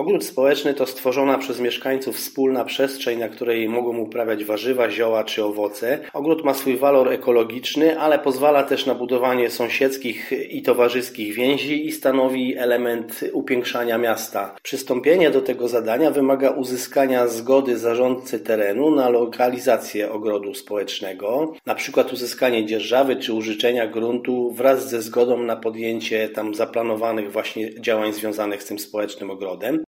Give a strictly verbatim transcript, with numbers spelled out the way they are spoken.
Ogród społeczny to stworzona przez mieszkańców wspólna przestrzeń, na której mogą uprawiać warzywa, zioła czy owoce. Ogród ma swój walor ekologiczny, ale pozwala też na budowanie sąsiedzkich i towarzyskich więzi i stanowi element upiększania miasta. Przystąpienie do tego zadania wymaga uzyskania zgody zarządcy terenu na lokalizację ogrodu społecznego, na przykład uzyskanie dzierżawy czy użyczenia gruntu wraz ze zgodą na podjęcie tam zaplanowanych właśnie działań związanych z tym społecznym ogrodem.